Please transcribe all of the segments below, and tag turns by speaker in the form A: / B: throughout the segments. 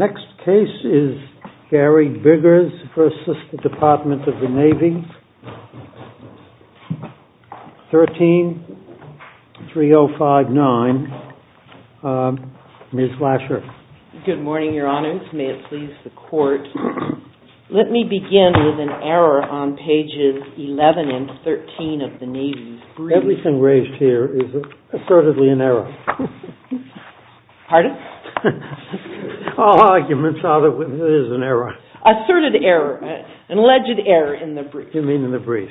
A: Next case is Gary Biggers versus the Department of the Navy, 13-3059. Ms. Lasher.
B: Good morning, Your Honors. May it please the Court. Let me begin with an error on pages 11 and 13 of the Navy's brief.
A: Everything raised here is assertedly an error.
B: Pardon?
A: All arguments are that it is an error.
B: Asserted error, an alleged error in the brief.
A: You mean in the brief?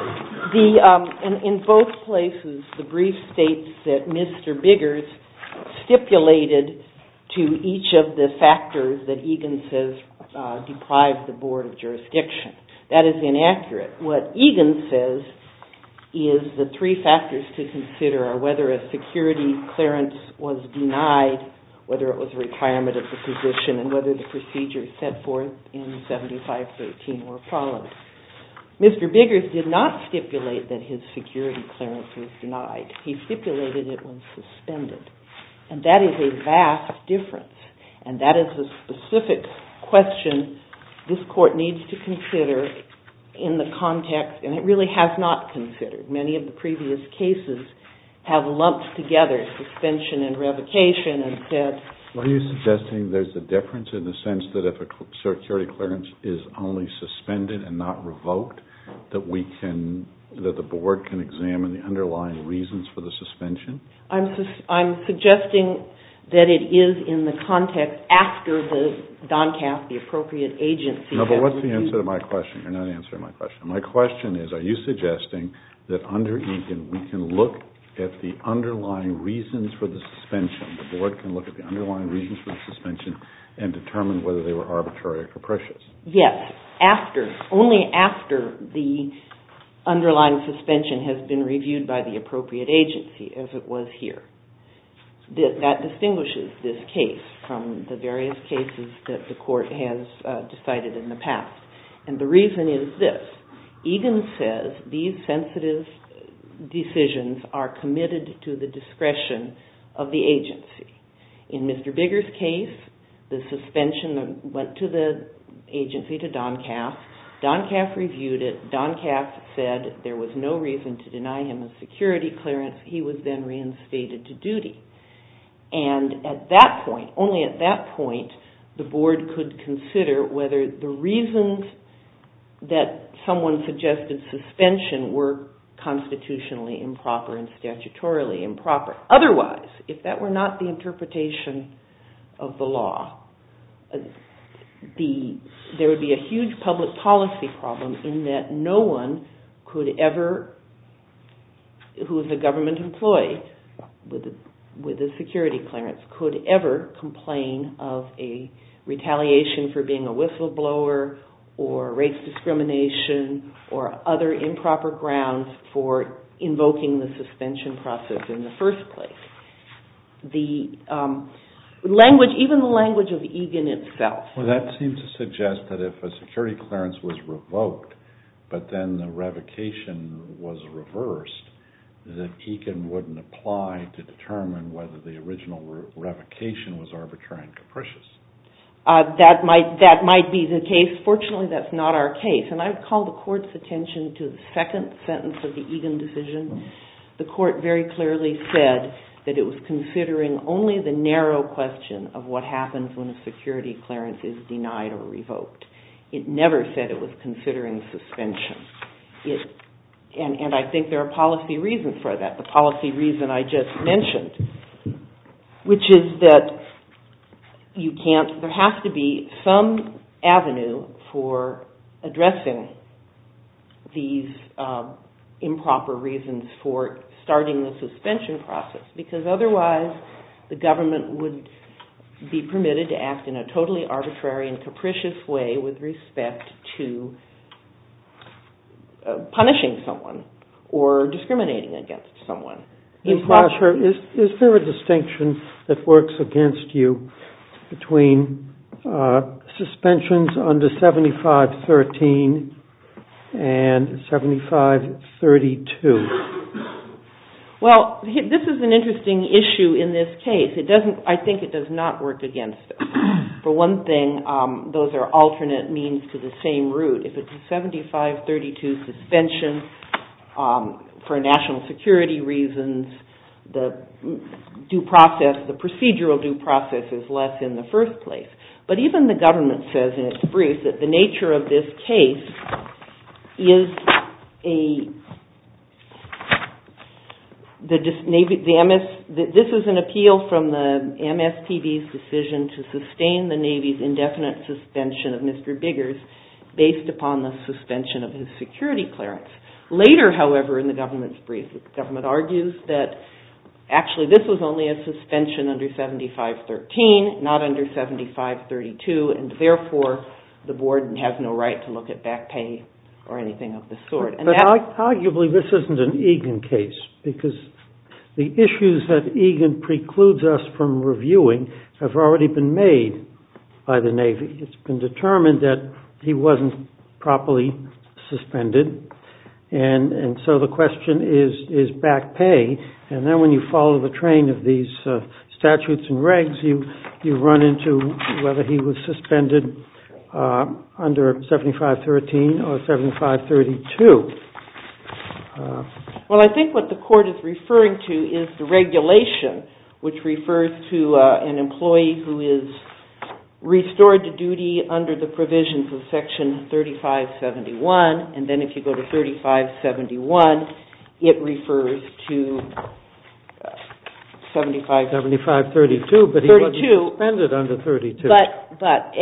B: In both places, the brief states that Mr. Biggers stipulated to each of the factors that Egan says deprive the Board of jurisdiction. That is inaccurate. What Egan says is the three factors to consider are whether a security clearance was denied, whether it was a requirement of the position, and whether the procedures set forth in 7513 were followed. Mr. Biggers did not stipulate that his security clearance was denied. He stipulated it was suspended. And that is a vast difference. And that is a specific question this Court needs to consider in the context, and it really has not considered. Many of the previous cases have lumped together suspension and revocation and said...
C: Are you suggesting there's a difference in the sense that if a security clearance is only suspended and not revoked, that the Board can examine the underlying reasons for the suspension?
B: I'm suggesting that it is in the context after the DONCAF, the appropriate agency...
C: No, but what's the answer to my question? You're not answering my question. My question is, are you suggesting that under Egan we can look at the underlying reasons for the suspension, the Board can look at the underlying reasons for the suspension and determine whether they were arbitrary or capricious?
B: Yes, only after the underlying suspension has been reviewed by the appropriate agency, as it was here. That distinguishes this case from the various cases that the Court has decided in the past. And the reason is this. Egan says these sensitive decisions are committed to the discretion of the agency. In Mr. Biggers' case, the suspension went to the agency, to DONCAF. DONCAF reviewed it. DONCAF said there was no reason to deny him a security clearance. He was then reinstated to duty. And at that point, only at that point, the Board could consider whether the reasons that someone suggested suspension were constitutionally improper and statutorily improper. Otherwise, if that were not the interpretation of the law, there would be a huge public policy problem in that no one could ever, who is a government employee with a security clearance, could ever complain of a retaliation for being a whistleblower or race discrimination or other improper grounds for invoking the suspension process in the first place. The language, even the language of Egan itself.
C: Well, that seems to suggest that if a security clearance was revoked, but then the revocation was reversed, that Egan wouldn't apply to determine whether the original revocation was arbitrary and capricious.
B: That might be the case. Fortunately, that's not our case. And I would call the Court's attention to the second sentence of the Egan decision. The Court very clearly said that it was considering only the narrow question of what happens when a security clearance is denied or revoked. It never said it was considering suspension. And I think there are policy reasons for that. The policy reason I just mentioned, which is that there has to be some avenue for addressing these improper reasons for starting the suspension process, because otherwise the government would be permitted to act in a totally arbitrary and capricious way with respect to punishing someone or discriminating against someone.
A: Ms. Lasher, is there a distinction that works against you between suspensions under 7513 and 7532?
B: Well, this is an interesting issue in this case. I think it does not work against us. For one thing, those are alternate means to the same route. If it's a 7532 suspension for national security reasons, the procedural due process is less in the first place. But even the government says in its brief that the nature of this case is this is an appeal from the MSPB's decision to sustain the Navy's indefinite suspension of Mr. Biggers based upon the suspension of his security clearance. Later, however, in the government's brief, the government argues that actually this was only a suspension under 7513, not under 7532, and therefore the board has no right to look at back pay or anything of the sort.
A: But arguably this isn't an Egan case, because the issues that Egan precludes us from reviewing have already been made by the Navy. It's been determined that he wasn't properly suspended, and so the question is back pay. And then when you follow the train of these statutes and regs, you run into whether he was suspended under 7513 or 7532.
B: Well, I think what the court is referring to is the regulation, which refers to an employee who is restored to duty under the provisions of Section 3571, and then if you go to 3571, it refers to
A: 7532, but he wasn't suspended under 32.
B: But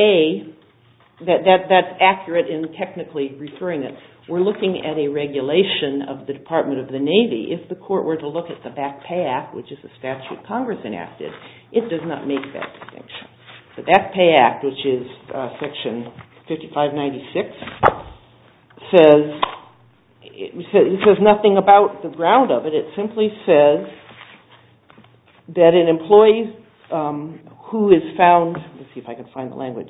B: that's accurate in technically referring it. We're looking at a regulation of the Department of the Navy. If the court were to look at the Back Pay Act, which is a statute Congress enacted, it does not make that distinction. The Back Pay Act, which is Section 5596, says nothing about the ground of it. It simply says that an employee who is found, let's see if I can find the language.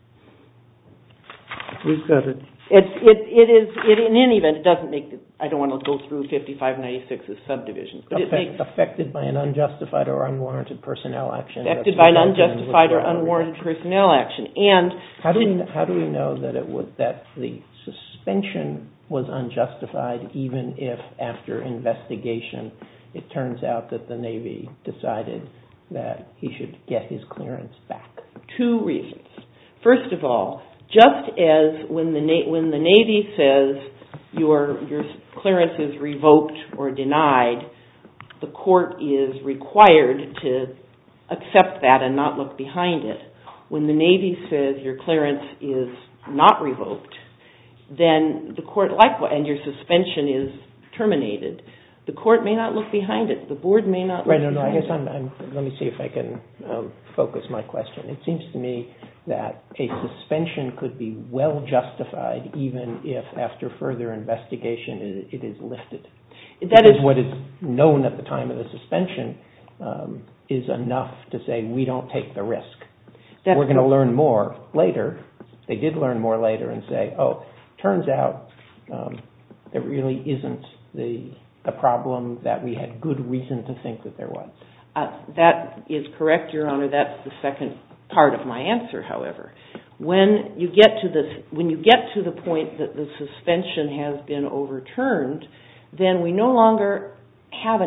A: We've got it.
B: It is in any event. It doesn't make. I don't want to go through 5596's subdivisions, but it makes
D: affected by an unjustified or unwarranted personnel action.
B: Affected by an unjustified or unwarranted personnel action, and
D: how do we know that that the suspension was unjustified, even if after investigation it turns out that the Navy decided that he should get his clearance back?
B: Two reasons. First of all, just as when the Navy says your clearance is revoked or denied, the court is required to accept that and not look behind it. When the Navy says your clearance is not revoked, then the court likewise, and your suspension is terminated, the court may not look behind it. The board may not look behind it.
D: I guess let me see if I can focus my question. It seems to me that a suspension could be well justified even if after further investigation it is lifted. That is what is known at the time of the suspension is enough to say we don't take the risk. We're going to learn more later. They did learn more later and say, turns out there really isn't the problem that we had good reason to think that there was.
B: That is correct, Your Honor. That's the second part of my answer, however. When you get to the point that the suspension has been overturned, then we no longer have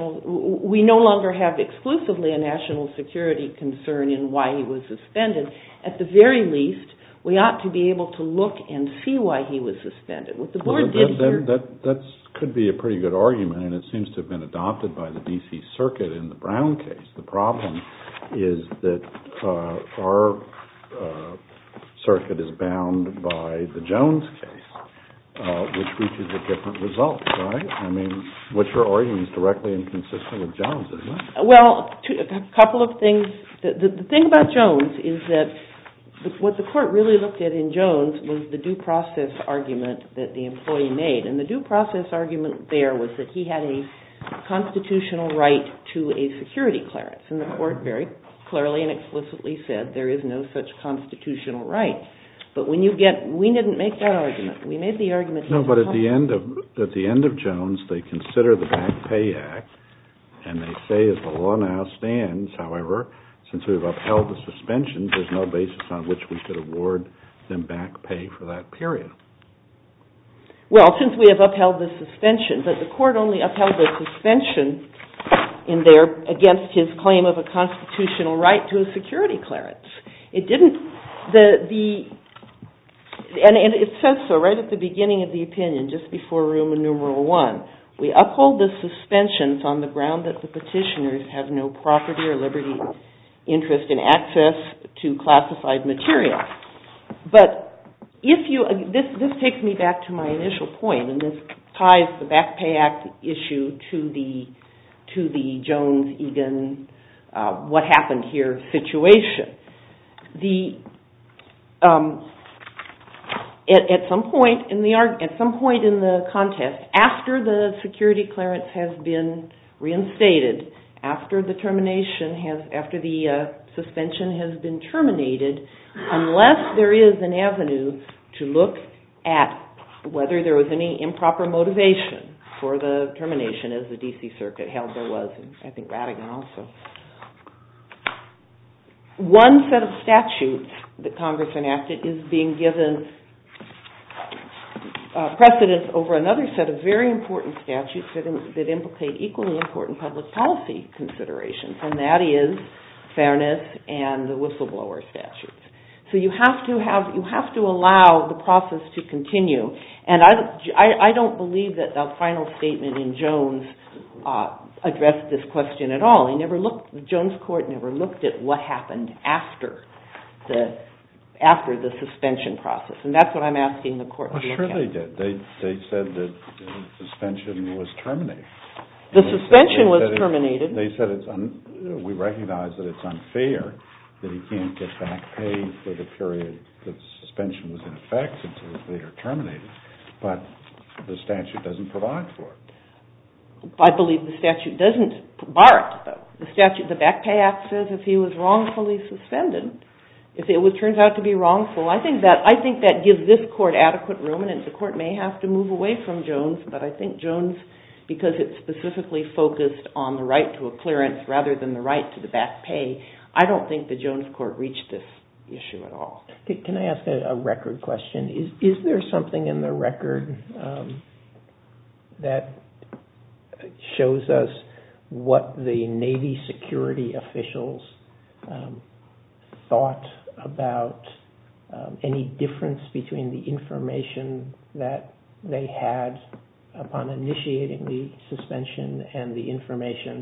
B: exclusively a national security concern in why he was suspended. At the very least, we ought to be able to look and see why he was suspended. What the board did here...
C: That could be a pretty good argument, and it seems to have been adopted by the D.C. Circuit in the Brown case. The problem is that our circuit is bound by the Jones case, which reaches a different result, right? I mean, what you're arguing is directly inconsistent with Jones, isn't it?
B: Well, a couple of things. The thing about Jones is that what the court really looked at in Jones was the due process argument that the employee made. And the due process argument there was that he had a constitutional right to a security clearance. And the court very clearly and explicitly said there is no such constitutional right. But when we didn't make that argument. We made the argument...
C: No, but at the end of Jones, they consider the Back Pay Act, and they say as the law now stands, however, since we've upheld the suspension, there's no basis on which we could award them back pay for that period.
B: Well, since we have upheld the suspension, but the court only upheld the suspension in there against his claim of a constitutional right to a security clearance. It didn't, and it says so right at the beginning of the opinion, just before Roman numeral 1. We uphold the suspensions on the ground that the petitioners have no property or liberty interest in access to classified material. But if you, this takes me back to my initial point, and this ties the Back Pay Act issue to the Jones-Egan what happened here situation. At some point in the contest, after the security clearance has been reinstated, after the suspension has been terminated, unless there is an avenue to look at whether there was any improper motivation for the termination, as the D.C. Circuit held there was, and I think Rattigan also. One set of statutes that Congress enacted is being given precedence over another set of very important statutes that implicate equally important public policy considerations, and that is fairness and the whistleblower statutes. So you have to allow the process to continue, and I don't believe that the final statement in Jones addressed this question at all. The Jones court never looked at what happened after the suspension process, and that's what I'm asking the court to look at.
C: Well, sure they did. They said that the suspension was terminated.
B: The suspension was terminated.
C: They said we recognize that it's unfair that he can't get back pay for the period that the suspension was in effect until it was later terminated, but the statute doesn't provide for it.
B: I believe the statute doesn't bar it, though. The Back Pay Act says if he was wrongfully suspended, if it turns out to be wrongful, I think that gives this court adequate room, and the court may have to move away from Jones, but I think Jones, because it specifically focused on the right to a clearance rather than the right to the back pay, I don't think the Jones court reached this issue at all.
D: Can I ask a record question? Is there something in the record that shows us what the Navy security officials thought about any difference between the information that they had upon initiating the suspension and the information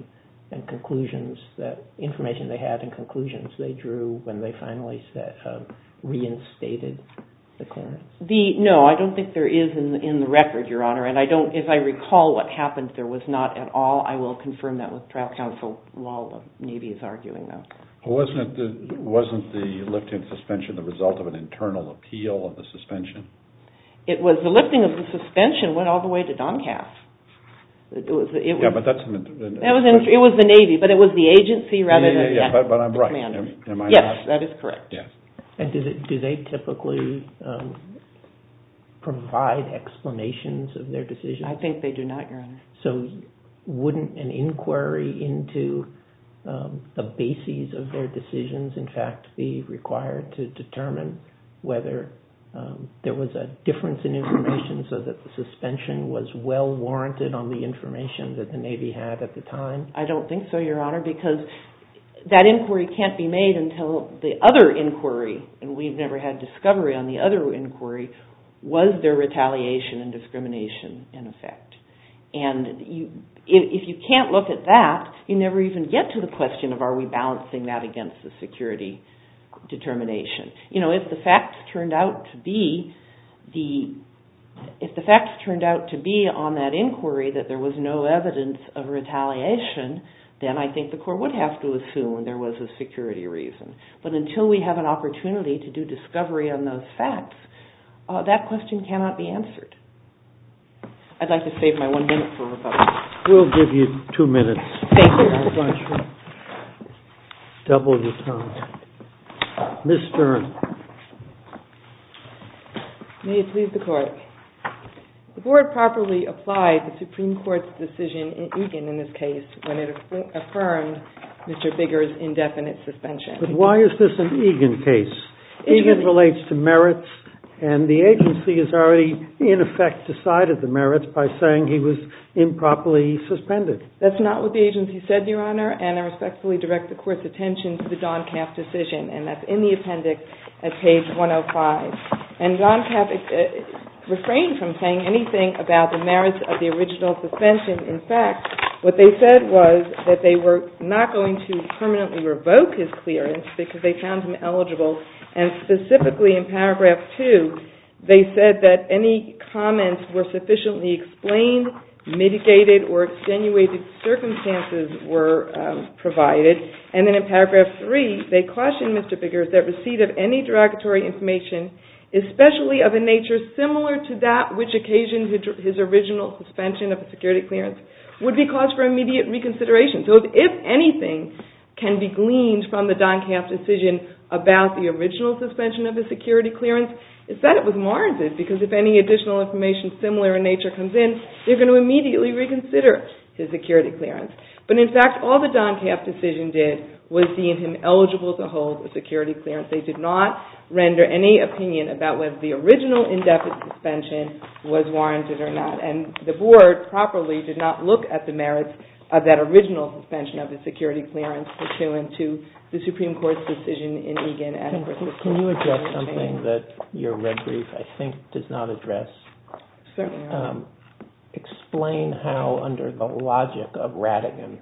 D: they had and conclusions they drew when they finally reinstated the clearance?
B: No, I don't think there is in the record, Your Honor, and if I recall what happened, there was not at all. I will confirm that with trial counsel while the Navy is arguing, though.
C: Wasn't the lifting of suspension the result of an internal appeal of the suspension?
B: It was. The lifting of the suspension went all the way to Doncaster. It was the Navy, but it was the agency rather than the
C: but I'm right.
B: commander.
C: Am I
B: yes,
C: not?
B: that is correct.
C: Yes.
D: And do they typically provide explanations of their decisions?
B: I think they do not, Your Honor.
D: So wouldn't an inquiry into the bases of their decisions, in fact, be required to determine whether there was a difference in information so that the suspension was well warranted on the information that the Navy had at the time?
B: I don't think so, Your Honor, because that inquiry can't be made until the other inquiry, and we've never had discovery on the other inquiry, was there retaliation and discrimination in effect. And if you can't look at that, you never even get to the question of are we balancing that against the security determination. You know, if the facts turned out to be on that inquiry that there was no evidence of retaliation, then I think the court would have to assume there was a security reason. But until we have an opportunity to do discovery on those facts, that question cannot be answered. I'd like to save my 1 minute for rebuttal.
A: We'll give you 2 minutes.
B: Thank you.
A: Double the time. Ms. Stern.
B: May it please the Court.
E: The board properly applied the Supreme Court's decision in Egan in this case when it affirmed Mr. Bigger's indefinite suspension.
A: But why is this an Egan case? Egan relates to merits, and the agency has already, in effect, decided the merits by saying he was improperly suspended.
E: That's not what the agency said, Your Honor, and I respectfully direct the Court's attention to the Doncaff decision, and that's in the appendix at page 105. And Doncaff refrained from saying anything about the merits of the original suspension. In fact, what they said was that they were not going to permanently revoke his clearance because they found him eligible. And specifically in paragraph 2, they said that any comments were sufficiently explained, mitigated, or extenuated circumstances were provided. And then in paragraph 3, they cautioned Mr. Biggers that receipt of any derogatory information, especially of a nature similar to that which occasioned his original suspension of a security clearance, would be cause for immediate reconsideration. So if anything can be gleaned from the Doncaff decision about the original suspension of a security clearance, it's that it was warranted, because if any additional information similar in nature comes in, they're going to immediately reconsider his security clearance. But in fact, all the Doncaff decision did was deem him eligible to hold a security clearance. They did not render any opinion about whether the original indefinite suspension was warranted or not. And the board properly did not look at the merits of that original suspension of the security clearance pursuant to the Supreme Court's decision in Egan.
D: Can you address something that your red brief, I think, does not address?
E: Certainly.
D: Explain how, under the logic of Radigan,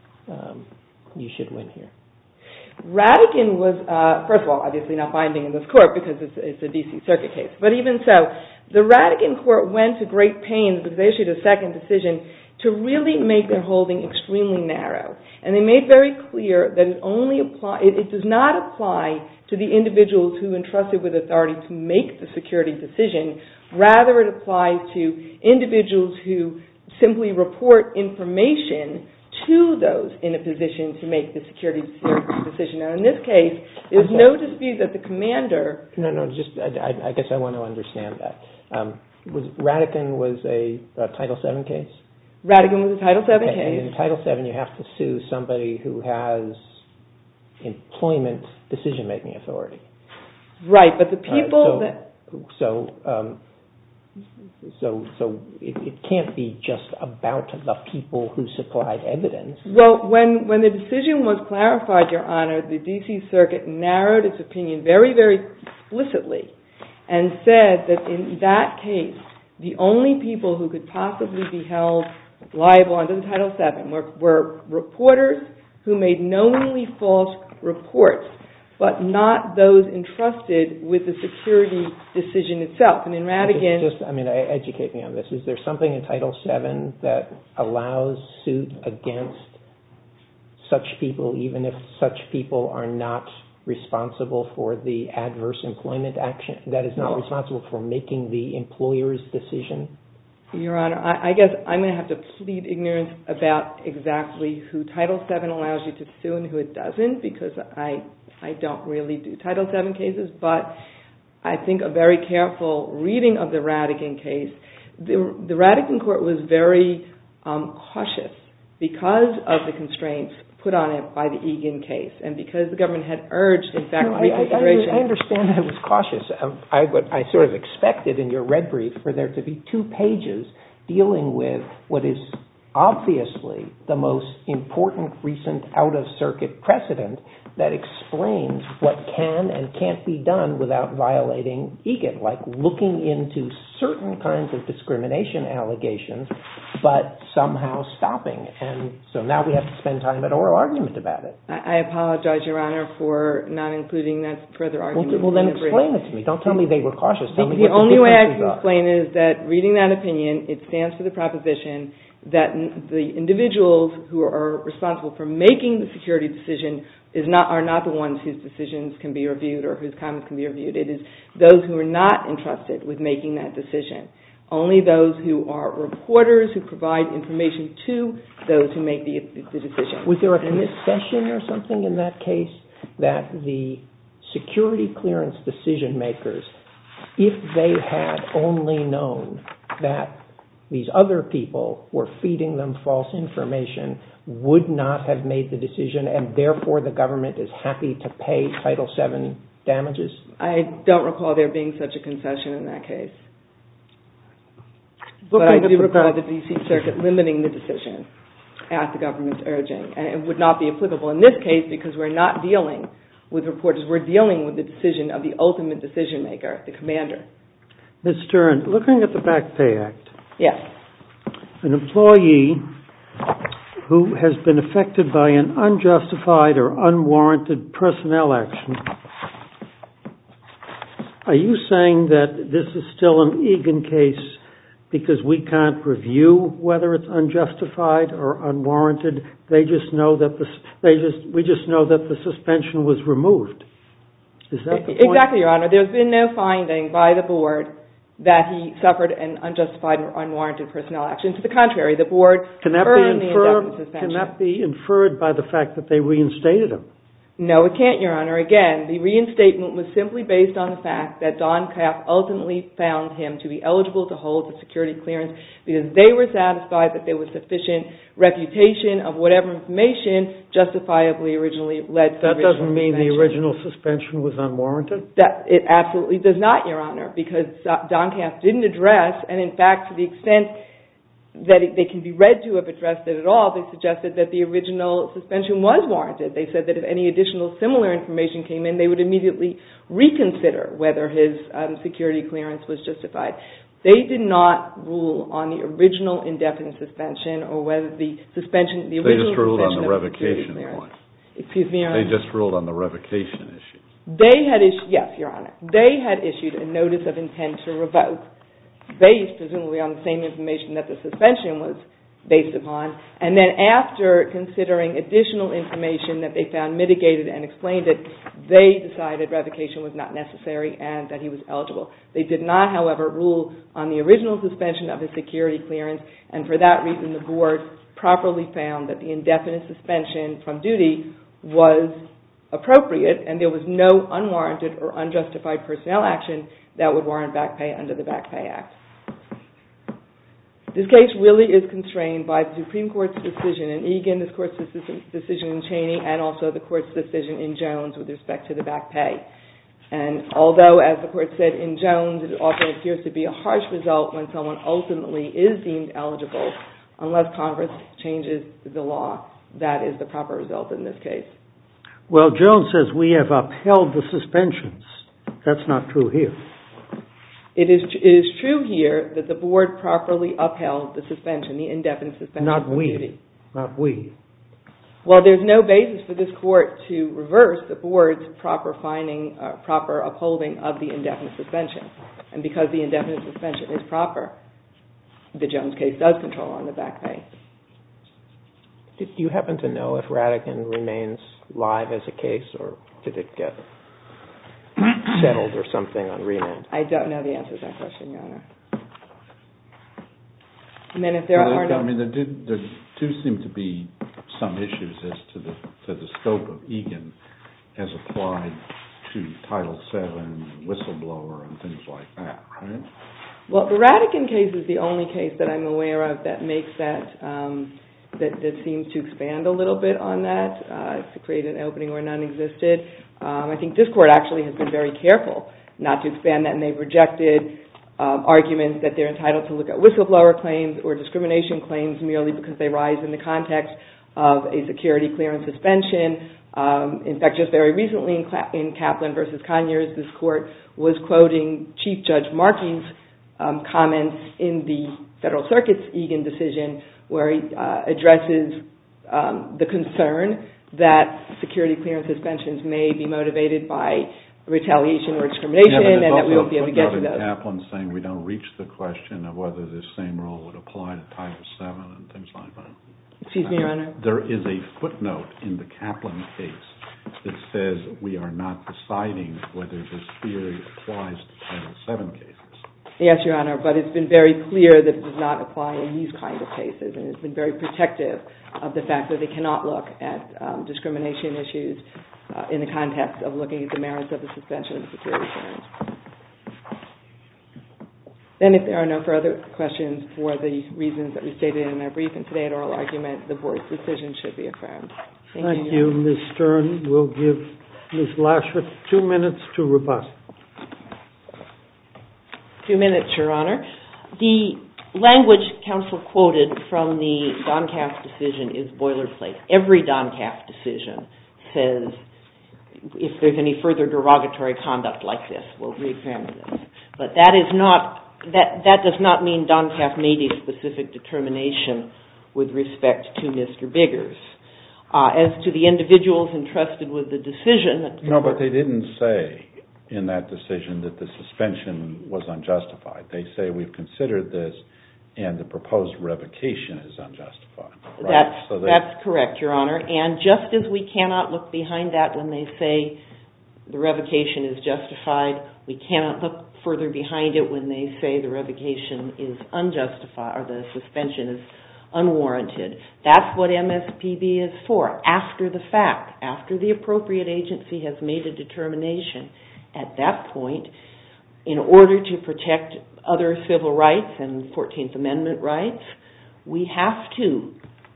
D: you should win here.
E: Radigan was, first of all, obviously not binding in this court because it's a D.C. Circuit case. But even so, the Radigan court went to great pains because they issued a second decision to really make their holding extremely narrow. And they made very clear that it does not apply to the individuals who entrusted with authority to make the security decision. Rather, it applies to individuals who simply report information to those in a position to make the security decision. Now, in this case, there's no dispute that the commander...
D: I guess I want to understand that. Radigan was a Title VII case?
E: Radigan was a Title VII case.
D: And in Title VII, you have to sue somebody who has employment decision-making authority.
E: Right, but the people
D: So it can't be just about the people who supplied evidence.
E: Well, when the decision was clarified, Your Honor, the D.C. Circuit narrowed its opinion very, very explicitly and said that in that case, the only people who could possibly be held liable under the Title VII were reporters who made knowingly false reports, but not those entrusted with the security decision itself. And in Radigan...
D: Educate me on this. Is there something in Title VII that allows suit against such people, even if such people are not responsible for the adverse employment action, that is not responsible for making the employer's decision?
E: Your Honor, I guess I'm going to have to plead ignorance about exactly who Title VII allows you to sue and who it doesn't, because I don't really do Title VII cases, but I think a very careful reading of the Radigan case, the Radigan court was very cautious because of the constraints put on it by the Egan case, and because the government had urged, in fact, reconsideration.
D: I understand that it was cautious. I sort of expected in your red brief for there to be 2 pages dealing with what is obviously the most important recent out-of-circuit precedent that explains what can and can't be done without violating Egan, like looking into certain kinds of discrimination allegations, but somehow stopping. And so now we have to spend time at oral argument about it.
E: I apologize, Your Honor, for not including that further argument.
D: Well, then explain it to me. Don't tell me they were cautious.
E: The only way I can explain it is that reading that opinion, it stands for the proposition that the individuals who are responsible for making the security decision are not the ones whose decisions can be reviewed or whose comments can be reviewed. It is those who are not entrusted with making that decision. Only those who are reporters who provide information to those who make the decision.
D: Was there a concession or something in that case that the security clearance decision makers, if they had only known that these other people were feeding them false information, would not have made the decision, and therefore the government is happy to pay Title VII damages?
E: I don't recall there being such a concession in that case. But I do recall the D.C. Circuit limiting the decision at the government's urging, and it would not be applicable in this case because we're not dealing with reporters. We're dealing with the decision of the ultimate decision maker, the commander.
A: Ms. Stern, looking at the Back Pay Act,
E: Yes.
A: an employee who has been affected by an unjustified or unwarranted personnel action, are you saying that this is still an Egan case because we can't review whether it's unjustified or unwarranted? We just know that the suspension was removed. Is that the point?
E: Exactly, Your Honor. There's been no finding by the board that he suffered an unjustified or unwarranted personnel action. To the contrary, the board affirmed the indefinite suspension.
A: Can that be inferred by the fact that they reinstated him?
E: No, it can't, Your Honor. Again, the reinstatement was simply based on the fact that Don Kapp ultimately found him to be eligible to hold the security clearance because they were satisfied that there was sufficient reputation of whatever information justifiably originally led to the original suspension. That doesn't mean
A: the original suspension was unwarranted?
E: It absolutely does not, Your Honor, because Don Kapp didn't address, and in fact, to the extent that they can be read to have addressed it at all, they suggested that the original suspension was warranted. They said that if any additional similar information came in, they would immediately reconsider whether his security clearance was justified. They did not rule on the original indefinite suspension or whether the suspension, the original suspension. They just ruled on the revocation point. Excuse me, Your Honor.
C: They just ruled on the revocation issue.
E: They had issued, yes, Your Honor. They had issued a notice of intent to revoke, based presumably on the same information that the suspension was based upon, and then after considering additional information that they found mitigated and explained it, they decided revocation was not necessary and that he was eligible. They did not, however, rule on the original suspension of his security clearance, and for that reason the board properly found that the indefinite suspension from duty was appropriate and there was no unwarranted or unjustified personnel action that would warrant back pay under the Back Pay Act. This case really is constrained by the Supreme Court's decision in Egan, this Court's decision in Cheney, and also the Court's decision in Jones with respect to the back pay. And although, as the Court said in Jones, it often appears to be a harsh result when someone ultimately is deemed eligible, unless Congress changes the law, that is the proper result in this case.
A: Well, Jones says we have upheld the suspensions. That's not true here.
E: It is true here that the board properly upheld the suspension, the indefinite suspension from duty.
A: Not we.
E: Well, there's no basis for this Court to reverse the board's proper finding, proper upholding of the indefinite suspension. And because the indefinite suspension is proper, the Jones case does control on the back pay.
D: Do you happen to know if Radigan remains live as a case, or did it get settled or something on remand?
E: I don't know the answer to that question, Your Honor. And then if there are no...
C: I mean, there do seem to be some issues as to the scope of Egan as applied to Title VII, whistleblower, and things like that, right?
E: Well, the Radigan case is the only case that I'm aware of that makes that seems to expand a little bit on that, to create an opening where none existed. I think this Court actually has been very careful not to expand that, and they've rejected arguments that they're entitled to look at whistleblower claims or discrimination claims merely because they rise in the context of a security clearance suspension. In fact, just very recently in Kaplan v. Conyers, this Court was quoting Chief Judge Markey's comments in the Federal Circuit's Egan decision, where he addresses the concern that security clearance suspensions may be motivated by retaliation or discrimination, and that we won't be able to get to those.
C: Kaplan saying we don't reach the question of whether this same rule would apply to Title VII and things like that.
E: Excuse me, Your Honor.
C: There is a footnote in the Kaplan case that says we are not deciding whether this theory applies to Title VII cases.
E: Yes, Your Honor, but it's been very clear that it does not apply in these kinds of cases, and it's been very protective of the fact that they cannot look at discrimination issues in the context of looking at the merits of the suspension of the security clearance. Then if there are no further questions for the reasons that we stated in our brief and today at oral argument, the board's decision should be affirmed.
A: Thank you, Ms. Stern. We'll give Ms. Lasher 2 minutes to rebut.
B: 2 minutes, Your Honor. The language counsel quoted from the Doncaff decision is boilerplate. Every Doncaff decision says if there's any further derogatory conduct like this, we'll re-examine this. But that does not mean Doncaff made a specific determination with respect to Mr. Biggers. As to the individuals entrusted with the decision...
C: No, but they didn't say in that decision that the suspension was unjustified. They say we've considered this and the proposed revocation is unjustified. Right?
B: That's correct, Your Honor. And just as we cannot look behind that when they say the revocation is justified, we cannot look further behind it when they say the revocation is unjustified or the suspension is unwarranted. That's what MSPB is for. After the fact, after the appropriate agency has made a determination, at that point, in order to protect other civil rights and 14th Amendment rights, we have to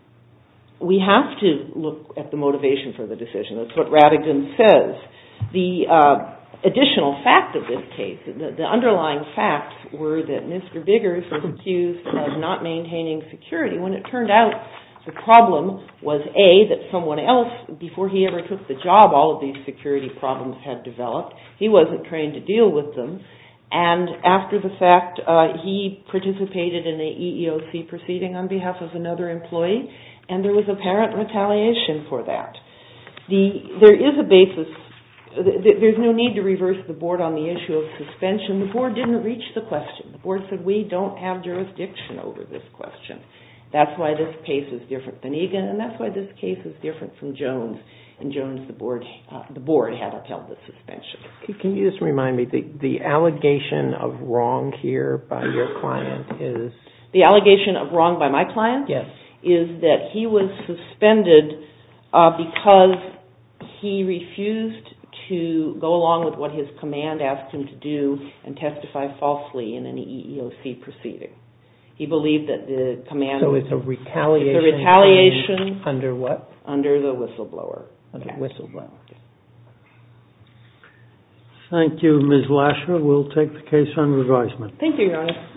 B: look at the motivation for the decision. That's what Radigan says. The additional fact of this case, the underlying facts were that Mr. Biggers was accused of not maintaining security when it turned out the problem was, A, that someone else, before he ever took the job, all of these security problems had developed. He wasn't trained to deal with them. And after the fact, he participated in a EEOC proceeding on behalf of another employee, and there was apparent retaliation for that. There is a basis. There's no need to reverse the board on the issue of suspension. The board didn't reach the question. The board said, we don't have jurisdiction over this question. That's why this case is different than Egan, and that's why this case is different from Jones. In Jones, the board had upheld the suspension.
D: Can you just remind me, the allegation of wrong here by your client is?
B: The allegation of wrong by my client?
D: Yes.
B: Is that he was suspended because he refused to go along with what his command asked him to do and testify falsely in an EEOC proceeding. He believed that the command...
D: So it's a retaliation.
B: It's a retaliation.
D: Under what?
B: Under the whistleblower.
D: Under whistleblower.
A: Thank you, Ms. Lasher. We'll take the case on revisement.
E: Thank you, Your Honor.